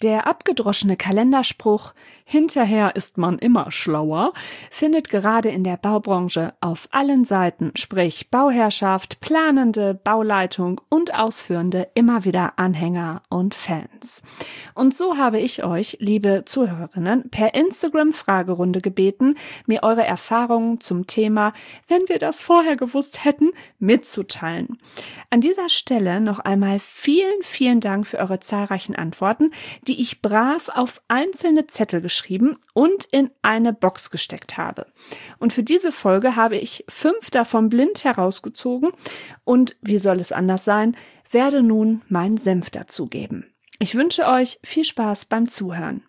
Der abgedroschene Kalenderspruch „Hinterher ist man immer schlauer" findet gerade in der Baubranche auf allen Seiten, sprich Bauherrschaft, Planende, Bauleitung und Ausführende, immer wieder Anhänger und Fans. Und so habe ich euch, liebe Zuhörerinnen, per Instagram-Fragerunde gebeten, mir eure Erfahrungen zum Thema „Wenn wir das vorher gewusst hätten" mitzuteilen. An dieser Stelle noch einmal vielen, vielen Dank für eure zahlreichen Antworten, die ich brav auf einzelne Zettel geschrieben und in eine Box gesteckt habe. Und für diese Folge habe ich 5 davon blind herausgezogen und, wie soll es anders sein, werde nun meinen Senf dazugeben. Ich wünsche euch viel Spaß beim Zuhören.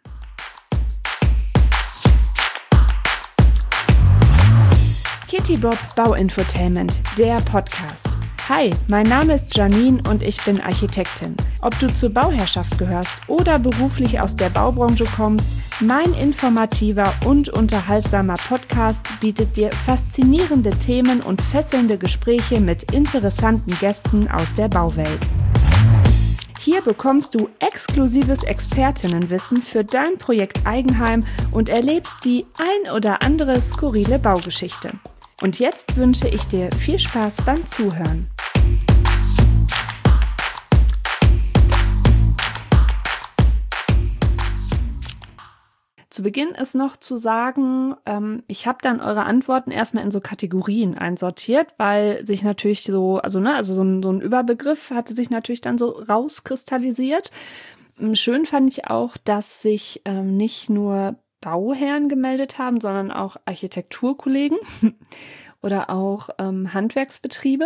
Kitty Bob Bauinfotainment, der Podcast. Hi, mein Name ist Janine und ich bin Architektin. Ob du zur Bauherrschaft gehörst oder beruflich aus der Baubranche kommst, mein informativer und unterhaltsamer Podcast bietet dir faszinierende Themen und fesselnde Gespräche mit interessanten Gästen aus der Bauwelt. Hier bekommst du exklusives Expertinnenwissen für dein Projekt Eigenheim und erlebst die ein oder andere skurrile Baugeschichte. Und jetzt wünsche ich dir viel Spaß beim Zuhören. Zu Beginn ist noch zu sagen, ich habe dann eure Antworten erstmal in so Kategorien einsortiert, weil sich natürlich so ein Überbegriff hatte sich natürlich dann so rauskristallisiert. Schön fand ich auch, dass sich nicht nur Bauherren gemeldet haben, sondern auch Architekturkollegen oder auch Handwerksbetriebe.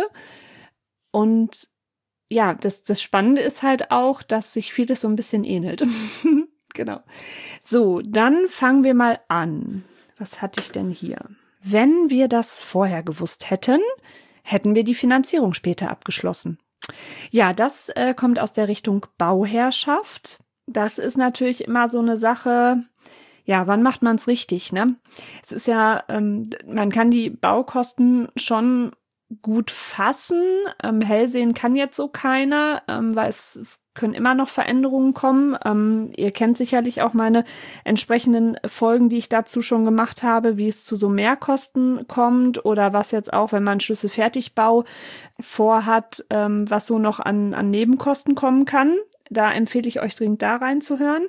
Und ja, das Spannende ist halt auch, dass sich vieles so ein bisschen ähnelt. Genau. So, dann fangen wir mal an. Was hatte ich denn hier? Wenn wir das vorher gewusst hätten, hätten wir die Finanzierung später abgeschlossen. Ja, das kommt aus der Richtung Bauherrschaft. Das ist natürlich immer so eine Sache. Ja, wann macht man es richtig, ne? Es ist ja, man kann die Baukosten schon gut fassen. Hell sehen kann jetzt so keiner, weil es können immer noch Veränderungen kommen. Ihr kennt sicherlich auch meine entsprechenden Folgen, die ich dazu schon gemacht habe, wie es zu so Mehrkosten kommt oder was jetzt auch, wenn man Schlüsselfertigbau vorhat, was so noch an Nebenkosten kommen kann. Da empfehle ich euch dringend da reinzuhören.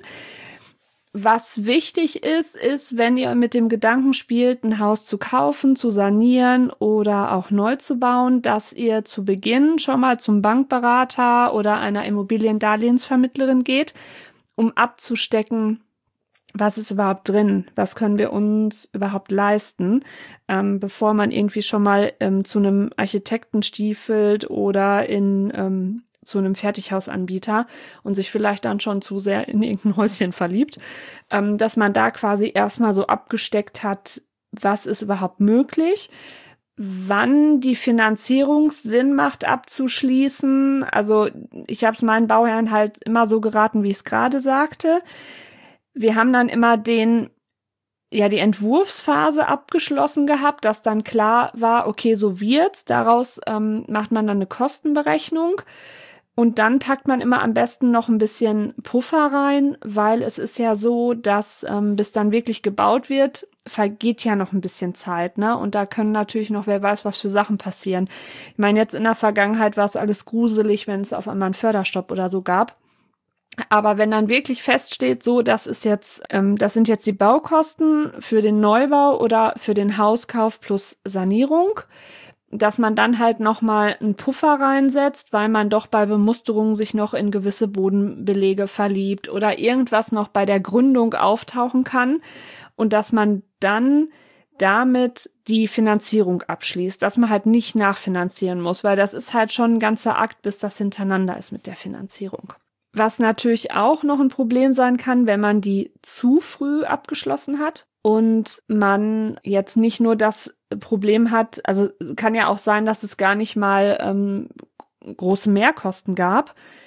Was wichtig ist, wenn ihr mit dem Gedanken spielt, ein Haus zu kaufen, zu sanieren oder auch neu zu bauen, dass ihr zu Beginn schon mal zum Bankberater oder einer Immobiliendarlehensvermittlerin geht, um abzustecken, was ist überhaupt drin, was können wir uns überhaupt leisten, bevor man irgendwie schon mal zu einem Architekten stiefelt oder zu einem Fertighausanbieter und sich vielleicht dann schon zu sehr in irgendein Häuschen verliebt, dass man da quasi erstmal so abgesteckt hat, was ist überhaupt möglich, wann die Finanzierung Sinn macht abzuschließen. Also ich habe es meinen Bauherren halt immer so geraten, wie ich es gerade sagte. Wir haben dann immer die Entwurfsphase abgeschlossen gehabt, dass dann klar war, okay, so wird's. Daraus macht man dann eine Kostenberechnung. Und dann packt man immer am besten noch ein bisschen Puffer rein, weil es ist ja so, dass bis dann wirklich gebaut wird, vergeht ja noch ein bisschen Zeit, ne? Und da können natürlich noch, wer weiß, was für Sachen passieren. Ich meine, jetzt in der Vergangenheit war es alles gruselig, wenn es auf einmal einen Förderstopp oder so gab. Aber wenn dann wirklich feststeht, so, das sind jetzt die Baukosten für den Neubau oder für den Hauskauf plus Sanierung, dass man dann halt nochmal einen Puffer reinsetzt, weil man doch bei Bemusterungen sich noch in gewisse Bodenbelege verliebt oder irgendwas noch bei der Gründung auftauchen kann und dass man dann damit die Finanzierung abschließt, dass man halt nicht nachfinanzieren muss, weil das ist halt schon ein ganzer Akt, bis das hintereinander ist mit der Finanzierung. Was natürlich auch noch ein Problem sein kann, wenn man die zu früh abgeschlossen hat und man jetzt nicht nur das Problem hat, also kann ja auch sein, dass es gar nicht mal große Mehrkosten gab,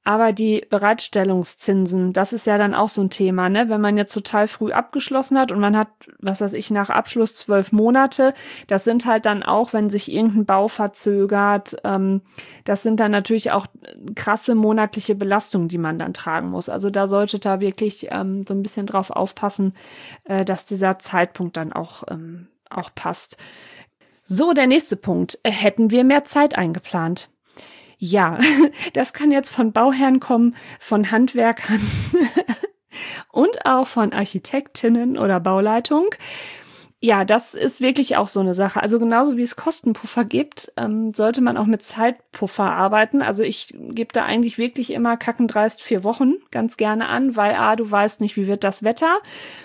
Aber die Bereitstellungszinsen, das ist ja dann auch so ein Thema, ne? Wenn man jetzt total früh abgeschlossen hat und man hat, was weiß ich, nach Abschluss 12 Monate, das sind halt dann auch, wenn sich irgendein Bau verzögert, das sind dann natürlich auch krasse monatliche Belastungen, die man dann tragen muss. Also da sollte da wirklich so ein bisschen drauf aufpassen, dass dieser Zeitpunkt dann auch passt. So, der nächste Punkt. Hätten wir mehr Zeit eingeplant? Ja, das kann jetzt von Bauherren kommen, von Handwerkern und auch von Architektinnen oder Bauleitung. Ja, das ist wirklich auch so eine Sache. Also genauso wie es Kostenpuffer gibt, sollte man auch mit Zeitpuffer arbeiten. Also ich gebe da eigentlich wirklich immer kackendreist 4 Wochen ganz gerne an, weil du weißt nicht, wie wird das Wetter.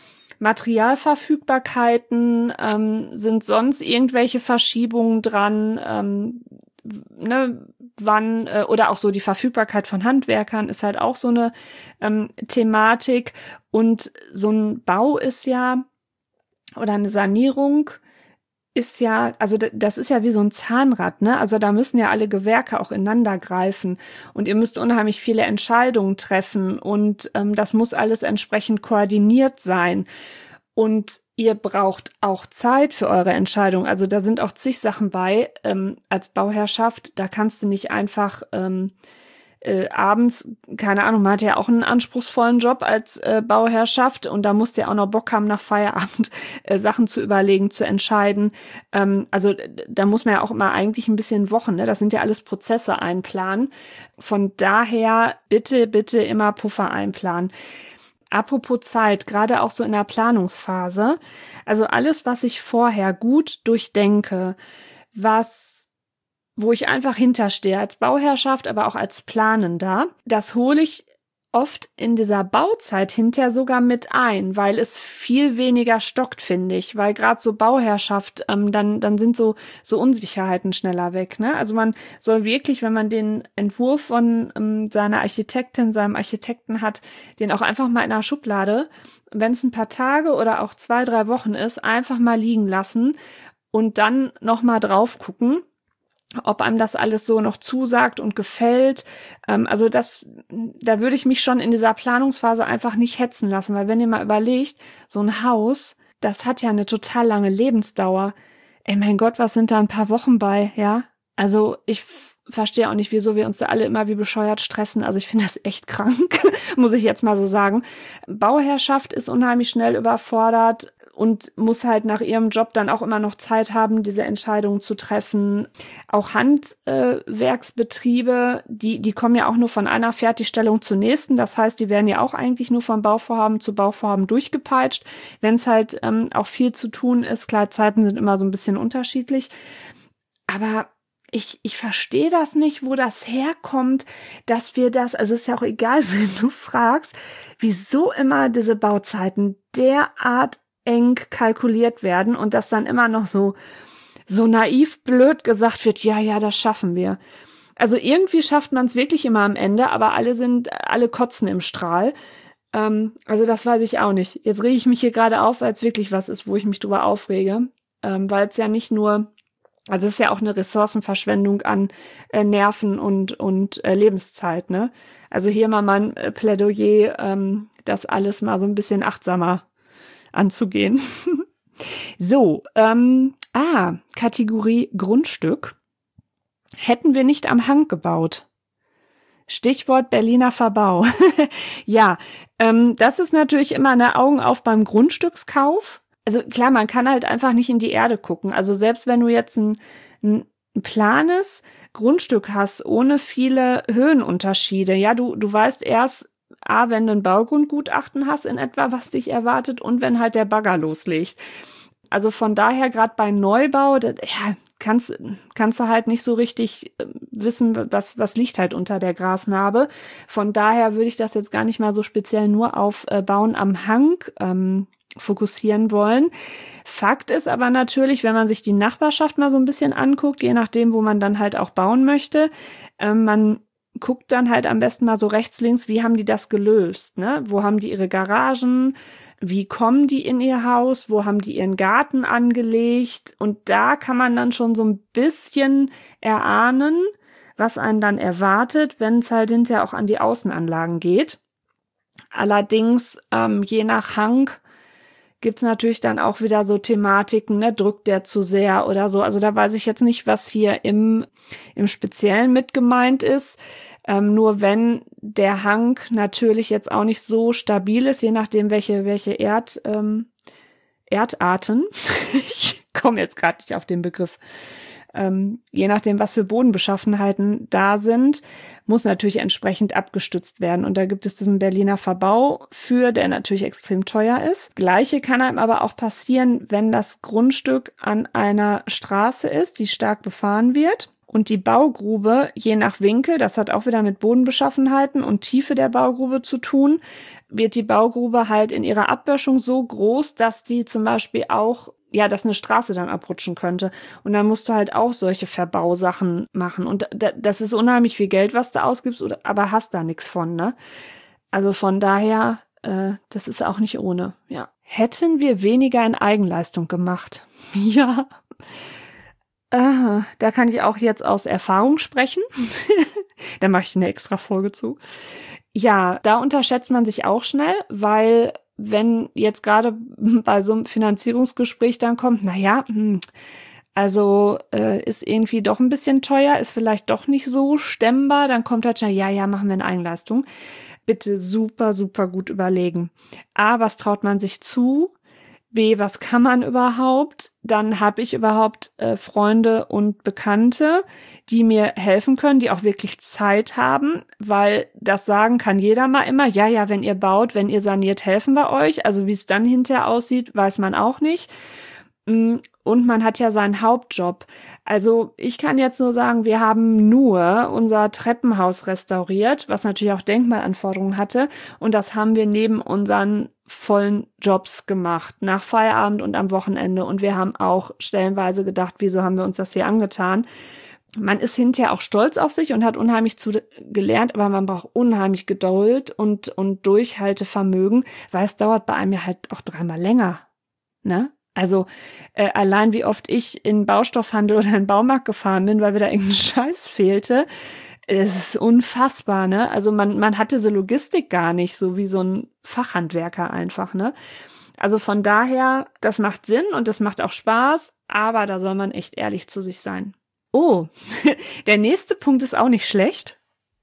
Materialverfügbarkeiten, sind sonst irgendwelche Verschiebungen dran, wann oder auch so die Verfügbarkeit von Handwerkern ist halt auch so eine Thematik. Und so ein Bau ist ja, oder eine Sanierung ist ja, also das ist ja wie so ein Zahnrad, ne? Also da müssen ja alle Gewerke auch ineinander greifen und ihr müsst unheimlich viele Entscheidungen treffen und das muss alles entsprechend koordiniert sein. Und ihr braucht auch Zeit für eure Entscheidung. Also da sind auch zig Sachen bei. Als Bauherrschaft, da kannst du nicht einfach abends, keine Ahnung, man hat ja auch einen anspruchsvollen Job als Bauherrschaft und da musst du ja auch noch Bock haben, nach Feierabend Sachen zu überlegen, zu entscheiden. Also da muss man ja auch immer eigentlich ein bisschen Wochen, ne? Das sind ja alles Prozesse einplanen. Von daher bitte, bitte immer Puffer einplanen. Apropos Zeit, gerade auch so in der Planungsphase, also alles, was ich vorher gut durchdenke, wo ich einfach hinterstehe als Bauherrschaft, aber auch als Planender, das hole ich oft in dieser Bauzeit hinterher sogar mit ein, weil es viel weniger stockt, finde ich, weil gerade so Bauherrschaft, dann sind so Unsicherheiten schneller weg, ne? Also man soll wirklich, wenn man den Entwurf von seiner Architektin, seinem Architekten hat, den auch einfach mal in einer Schublade, wenn es ein paar Tage oder auch 2, 3 Wochen ist, einfach mal liegen lassen und dann noch mal drauf gucken, ob einem das alles so noch zusagt und gefällt. Also da würde ich mich schon in dieser Planungsphase einfach nicht hetzen lassen, weil wenn ihr mal überlegt, so ein Haus, das hat ja eine total lange Lebensdauer. Ey, mein Gott, was sind da ein paar Wochen bei, ja? Also ich verstehe auch nicht, wieso wir uns da alle immer wie bescheuert stressen. Also ich finde das echt krank, muss ich jetzt mal so sagen. Bauherrschaft ist unheimlich schnell überfordert und muss halt nach ihrem Job dann auch immer noch Zeit haben, diese Entscheidungen zu treffen. Auch Handwerksbetriebe, die kommen ja auch nur von einer Fertigstellung zur nächsten. Das heißt, die werden ja auch eigentlich nur von Bauvorhaben zu Bauvorhaben durchgepeitscht. Wenn es halt auch viel zu tun ist, klar, Zeiten sind immer so ein bisschen unterschiedlich. Aber ich verstehe das nicht, wo das herkommt, dass wir das, also ist ja auch egal, wenn du fragst, wieso immer diese Bauzeiten derart eng kalkuliert werden und das dann immer noch so naiv blöd gesagt wird, ja, das schaffen wir. Also irgendwie schafft man es wirklich immer am Ende, aber alle kotzen im Strahl. Also das weiß ich auch nicht. Jetzt rege ich mich hier gerade auf, weil es wirklich was ist, wo ich mich drüber aufrege, weil es ja nicht nur, also es ist ja auch eine Ressourcenverschwendung an Nerven und Lebenszeit, ne? Also hier mal mein Plädoyer, das alles mal so ein bisschen achtsamer anzugehen. So, Kategorie Grundstück. Hätten wir nicht am Hang gebaut. Stichwort Berliner Verbau. Ja, das ist natürlich immer eine Augen auf beim Grundstückskauf. Also klar, man kann halt einfach nicht in die Erde gucken. Also selbst wenn du jetzt ein planes Grundstück hast, ohne viele Höhenunterschiede, ja, du weißt erst, wenn du ein Baugrundgutachten hast in etwa, was dich erwartet und wenn halt der Bagger loslegt. Also von daher, gerade bei Neubau, kannst du halt nicht so richtig wissen, was liegt halt unter der Grasnarbe. Von daher würde ich das jetzt gar nicht mal so speziell nur auf Bauen am Hang fokussieren wollen. Fakt ist aber natürlich, wenn man sich die Nachbarschaft mal so ein bisschen anguckt, je nachdem, wo man dann halt auch bauen möchte, man guckt dann halt am besten mal so rechts, links, wie haben die das gelöst, ne? Wo haben die ihre Garagen? Wie kommen die in ihr Haus? Wo haben die ihren Garten angelegt? Und da kann man dann schon so ein bisschen erahnen, was einen dann erwartet, wenn es halt hinterher auch an die Außenanlagen geht. Allerdings, je nach Hang gibt's natürlich dann auch wieder so Thematiken, ne, drückt der zu sehr oder so. Also da weiß ich jetzt nicht, was hier im Speziellen mit gemeint ist. Nur wenn der Hang natürlich jetzt auch nicht so stabil ist, je nachdem welche Erdarten, ich komme jetzt gerade nicht auf den Begriff, je nachdem, was für Bodenbeschaffenheiten da sind, muss natürlich entsprechend abgestützt werden. Und da gibt es diesen Berliner Verbau für, der natürlich extrem teuer ist. Gleiche kann einem aber auch passieren, wenn das Grundstück an einer Straße ist, die stark befahren wird. Und die Baugrube, je nach Winkel, das hat auch wieder mit Bodenbeschaffenheiten und Tiefe der Baugrube zu tun, wird die Baugrube halt in ihrer Abböschung so groß, dass die zum Beispiel auch, ja, dass eine Straße dann abrutschen könnte. Und dann musst du halt auch solche Verbausachen machen. Und das ist unheimlich viel Geld, was du ausgibst, aber hast da nichts von, ne? Also von daher, das ist auch nicht ohne, ja. Hätten wir weniger in Eigenleistung gemacht? Ja. Da kann ich auch jetzt aus Erfahrung sprechen. Da mache ich eine extra Folge zu. Ja, da unterschätzt man sich auch schnell, weil wenn jetzt gerade bei so einem Finanzierungsgespräch dann kommt, also ist irgendwie doch ein bisschen teuer, ist vielleicht doch nicht so stemmbar, dann kommt halt schnell, ja, machen wir eine Eigenleistung. Bitte super, super gut überlegen. A, was traut man sich zu? B, was kann man überhaupt? Dann habe ich überhaupt Freunde und Bekannte, die mir helfen können, die auch wirklich Zeit haben, weil das sagen kann jeder mal immer, ja, wenn ihr baut, wenn ihr saniert, helfen wir euch. Also wie es dann hinterher aussieht, weiß man auch nicht. Und man hat ja seinen Hauptjob. Also ich kann jetzt nur sagen, wir haben nur unser Treppenhaus restauriert, was natürlich auch Denkmalanforderungen hatte. Und das haben wir neben unseren vollen Jobs gemacht, nach Feierabend und am Wochenende. Und wir haben auch stellenweise gedacht, wieso haben wir uns das hier angetan? Man ist hinterher auch stolz auf sich und hat unheimlich gelernt, aber man braucht unheimlich Geduld und Durchhaltevermögen, weil es dauert bei einem ja halt auch 3-mal länger, ne? Also allein wie oft ich in Baustoffhandel oder in den Baumarkt gefahren bin, weil mir da irgendein Scheiß fehlte, es ist unfassbar, ne? Also man hat diese Logistik gar nicht, so wie so ein Fachhandwerker einfach, ne? Also von daher, das macht Sinn und das macht auch Spaß, aber da soll man echt ehrlich zu sich sein. Oh, der nächste Punkt ist auch nicht schlecht.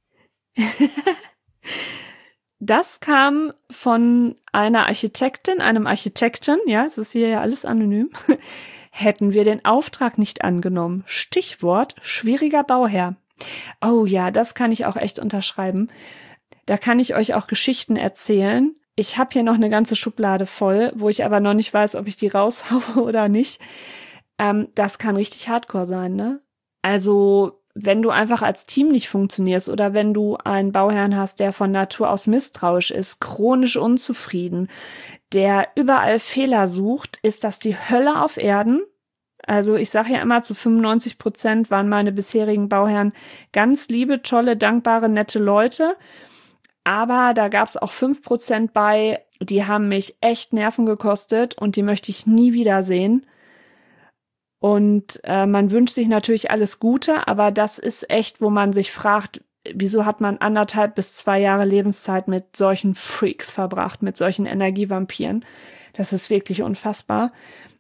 Das kam von einer Architektin, einem Architekten, ja, es ist hier ja alles anonym. Hätten wir den Auftrag nicht angenommen. Stichwort schwieriger Bauherr. Oh ja, das kann ich auch echt unterschreiben. Da kann ich euch auch Geschichten erzählen. Ich habe hier noch eine ganze Schublade voll, wo ich aber noch nicht weiß, ob ich die raushaue oder nicht. Das kann richtig hardcore sein, ne? Also wenn du einfach als Team nicht funktionierst oder wenn du einen Bauherrn hast, der von Natur aus misstrauisch ist, chronisch unzufrieden, der überall Fehler sucht, ist das die Hölle auf Erden. Also ich sage ja immer, zu 95% waren meine bisherigen Bauherren ganz liebe, tolle, dankbare, nette Leute. Aber da gab es auch 5% bei, die haben mich echt Nerven gekostet und die möchte ich nie wiedersehen. Und man wünscht sich natürlich alles Gute, aber das ist echt, wo man sich fragt, wieso hat man 1,5 bis 2 Jahre Lebenszeit mit solchen Freaks verbracht, mit solchen Energievampiren. Das ist wirklich unfassbar.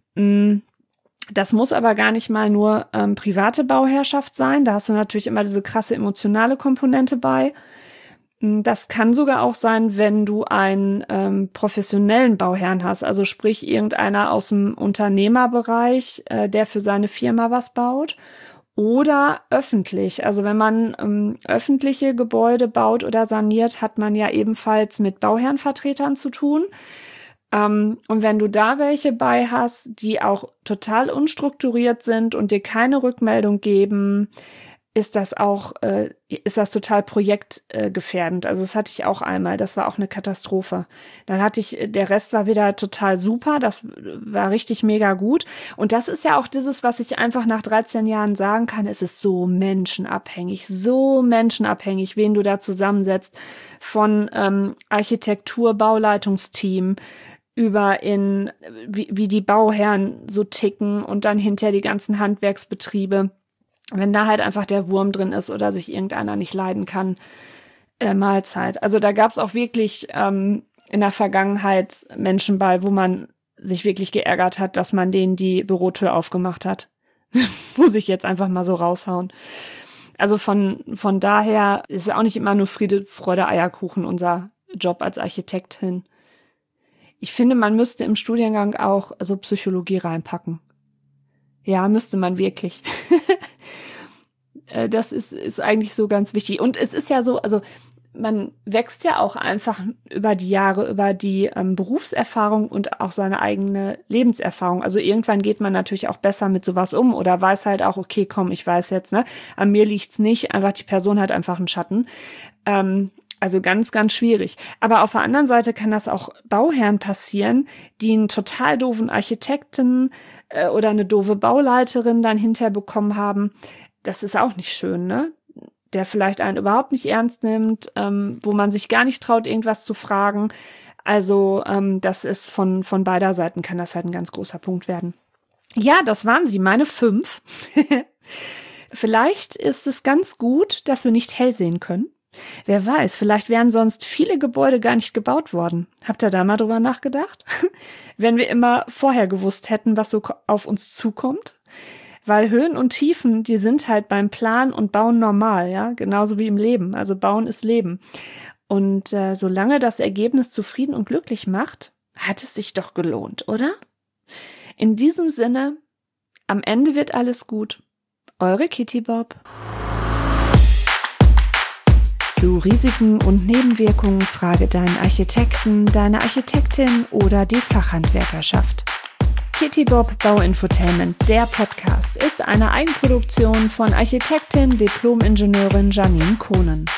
Das muss aber gar nicht mal nur private Bauherrschaft sein. Da hast du natürlich immer diese krasse emotionale Komponente bei. Das kann sogar auch sein, wenn du einen professionellen Bauherrn hast, also sprich irgendeiner aus dem Unternehmerbereich, der für seine Firma was baut, oder öffentlich. Also wenn man öffentliche Gebäude baut oder saniert, hat man ja ebenfalls mit Bauherrenvertretern zu tun. Und wenn du da welche bei hast, die auch total unstrukturiert sind und dir keine Rückmeldung geben, ist das total projektgefährdend. Also das hatte ich auch einmal, das war auch eine Katastrophe. Dann der Rest war wieder total super, das war richtig mega gut. Und das ist ja auch dieses, was ich einfach nach 13 Jahren sagen kann, es ist so menschenabhängig, wen du da zusammensetzt, von Architektur, Bauleitungsteam, über wie die Bauherren so ticken und dann hinter die ganzen Handwerksbetriebe. wenn da halt einfach der Wurm drin ist oder sich irgendeiner nicht leiden kann, Mahlzeit. Also da gab es auch wirklich in der Vergangenheit Menschen bei, wo man sich wirklich geärgert hat, dass man denen die Bürotür aufgemacht hat. Muss ich jetzt einfach mal so raushauen. Also von daher ist auch nicht immer nur Friede, Freude, Eierkuchen unser Job als Architektin. Ich finde, man müsste im Studiengang auch so Psychologie reinpacken. Ja, müsste man wirklich. Das ist eigentlich so ganz wichtig. Und es ist ja so, also man wächst ja auch einfach über die Jahre, über die Berufserfahrung und auch seine eigene Lebenserfahrung. Also irgendwann geht man natürlich auch besser mit sowas um oder weiß halt auch, okay, komm, ich weiß jetzt, ne, an mir liegt's nicht, einfach die Person hat einfach einen Schatten. Also ganz, ganz schwierig. Aber auf der anderen Seite kann das auch Bauherren passieren, die einen total doofen Architekten oder eine doofe Bauleiterin dann hinterbekommen haben. Das ist auch nicht schön, ne? Der vielleicht einen überhaupt nicht ernst nimmt, wo man sich gar nicht traut, irgendwas zu fragen. Also das ist von beider Seiten kann das halt ein ganz großer Punkt werden. Ja, das waren sie, meine 5. Vielleicht ist es ganz gut, dass wir nicht hell sehen können. Wer weiß, vielleicht wären sonst viele Gebäude gar nicht gebaut worden. Habt ihr da mal drüber nachgedacht? Wenn wir immer vorher gewusst hätten, was so auf uns zukommt? Weil Höhen und Tiefen, die sind halt beim Planen und Bauen normal, ja, genauso wie im Leben. Also Bauen ist Leben. Und solange das Ergebnis zufrieden und glücklich macht, hat es sich doch gelohnt, oder? In diesem Sinne, am Ende wird alles gut. Eure Kitty Bob. Zu Risiken und Nebenwirkungen frage deinen Architekten, deine Architektin oder die Fachhandwerkerschaft. Kitty Bob Bauinfotainment, der Podcast, ist eine Eigenproduktion von Architektin, Diplom-Ingenieurin Janine Kohnen.